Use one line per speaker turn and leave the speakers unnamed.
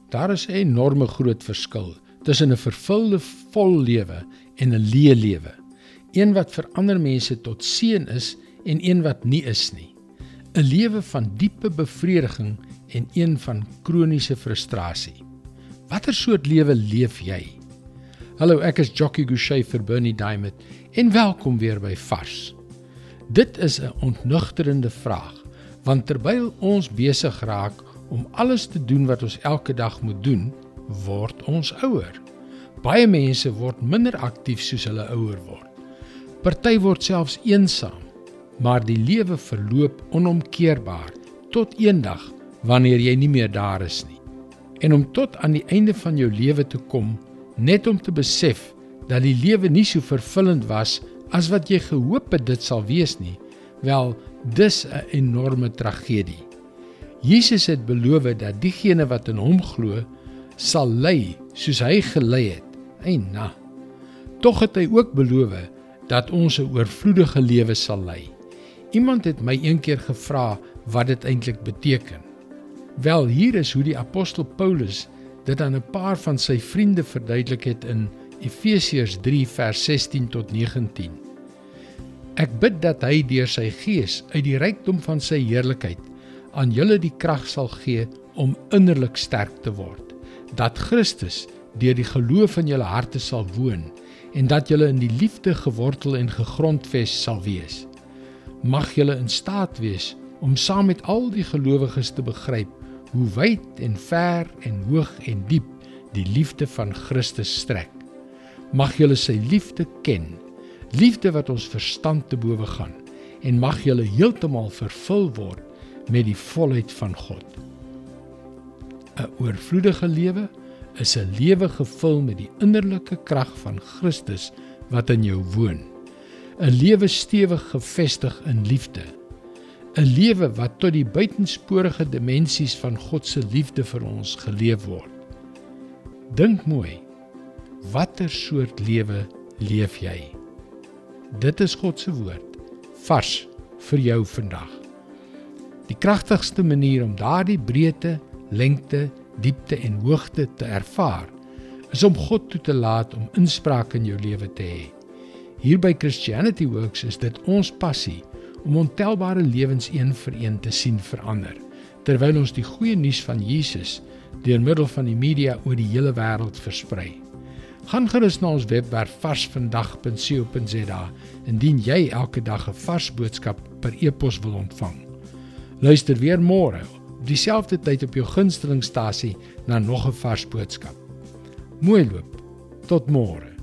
Daar is 'n enorme groot verskil tussen 'n vervulde vol lewe en 'n leë lewe. Een wat vir ander mense tot seën is en een wat nie is nie. 'n Lewe van diepe bevrediging en een van kroniese frustrasie. Watter soort lewe leef jy? Hallo, ek is Jockey Gouchee vir Bernie Diamond en welkom weer by Vars. Dit is 'n ontnugterende vraag, want terwyl ons besig raak om alles te doen wat ons elke dag moet doen, word ons ouer. Baie mense word minder aktief soos hulle ouer word. Party word selfs eensaam, maar die lewe verloop onomkeerbaar tot eendag wanneer jy nie meer daar is nie. En om tot aan die einde van jou lewe te kom, net om te besef dat die lewe nie so vervullend was as wat jy gehoop het dit sal wees nie, wel, dis 'n enorme tragedie. Jesus het beloof dat diegene wat in hom glo, sal ly soos hy gelei het. Eina. Tog het hy ook beloof dat ons 'n oorvloedige lewe sal lei. Iemand het my eendag gevra wat dit eintlik beteken. Wel, hier is hoe die apostel Paulus dit aan 'n paar van sy vriende verduidelik het in Efesiërs 3 vers 16 tot 19. Ek bid dat hy deur sy gees uit die rykdom van sy heerlikheid aan julle die krag sal gee om innerlik sterk te word, dat Christus deur die geloof in julle harte sal woon en dat julle in die liefde gewortel en gegrondves sal wees. Mag julle in staat wees om saam met al die gelowiges te begryp hoe wyd en ver en hoog en diep die liefde van Christus strek. Mag julle sy liefde ken, liefde wat ons verstand te bowe gaan, en mag julle heeltemal vervul word met die volheid van God. 'n Oorvloedige lewe is 'n lewe gevul met die innerlike krag van Christus wat in jou woon. 'n Lewe stewig gevestig in liefde. 'n Lewe wat tot die buitensporige dimensies van God se liefde vir ons geleef word. Dink mooi, watter soort lewe leef jy? Dit is God se woord, vars vir jou vandag. Die kragtigste manier om daardie breedte, lengte, diepte en hoogte te ervaar, is om God toe te laat om inspraak in jou lewe te hê. Hier by Christianity Works is dit ons passie om ontelbare lewens een vir een te sien verander, terwyl ons die goeie nuus van Jesus deur middel van die media oor die hele wêreld versprei. Gaan gerus na ons webwerf varsvandag.co.za indien jy elke dag 'n vars boodskap per e-pos wil ontvang. Luister weer môre op dieselfde tyd op jou gunstelingstasie na nog 'n vars boodskap. Mooi loop, tot môre.